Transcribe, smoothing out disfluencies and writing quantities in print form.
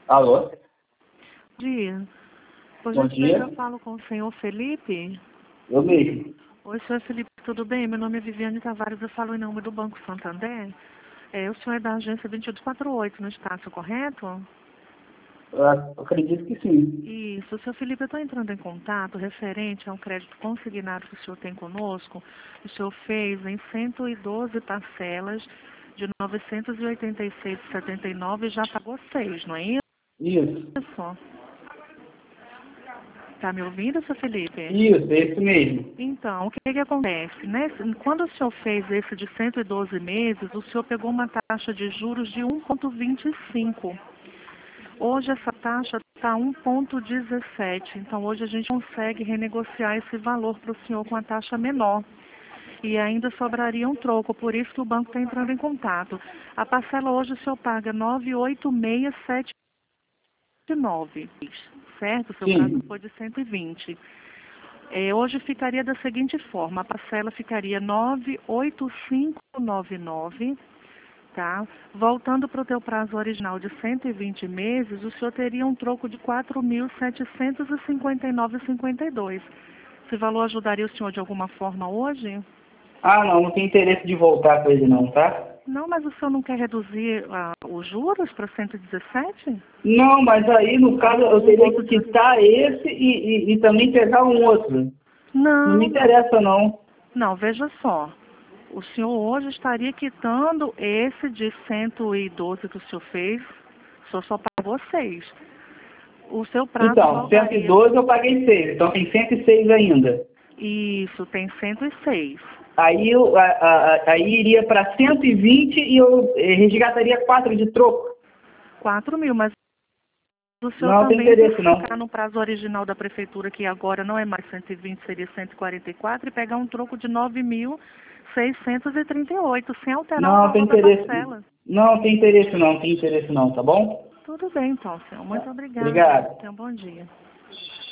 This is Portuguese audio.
Alô? Dia. Por Bom gentileza, dia. eu falo com o senhor Felipe. Eu mesmo. Oi, senhor Felipe, tudo bem? Meu nome é Viviane Tavares, eu falo em nome do Banco Santander. O senhor é da agência 2248 no Estácio, correto? Eu acredito que sim. Isso, senhor Felipe, eu estou entrando em contato referente a um crédito consignado que o senhor tem conosco. O senhor fez em 112 parcelas de R$ 986,79 e já pagou 6, não é isso? Isso. Está me ouvindo, senhor Felipe? Isso, é isso mesmo. Então, o que acontece? Né? Quando o senhor fez esse de 112 meses, o senhor pegou uma taxa de juros de 1,25. Hoje essa taxa está 1,17. Então, hoje a gente consegue renegociar esse valor para o senhor com a taxa menor. E ainda sobraria um troco, por isso que o banco está entrando em contato. A parcela hoje o senhor paga 98679, certo? O seu prazo Sim. foi de 120. Hoje ficaria da seguinte forma, a parcela ficaria 98599, tá? Voltando para o teu prazo original de 120 meses, o senhor teria um troco de 4.759,52. Esse valor ajudaria o senhor de alguma forma hoje? Ah, não tem interesse de voltar com ele não, tá? Não, mas o senhor não quer reduzir os juros para 117? Não, mas aí no caso eu teria que quitar esse e também pegar um outro. Não me Não, interessa não. não, veja só. O senhor hoje estaria quitando esse de 112 que o senhor fez, o senhor só pagou 6. O seu prazo Então, voltaria. 112 eu paguei 6, então tem 106 ainda. Isso, tem 106. Aí, aí iria para 120 e eu resgataria 4 de troco. 4.000, mas o senhor Não tem também tem interesse que não. ficar no prazo original da prefeitura, que agora não é mais 120, seria 144, e pegar um troco de 9.638, sem alterar o Não tem valor da interesse. parcela. Não tem interesse não, tem interesse não, tá bom? Tudo bem então, senhor. Muito obrigada. Obrigado. Tenha um bom dia.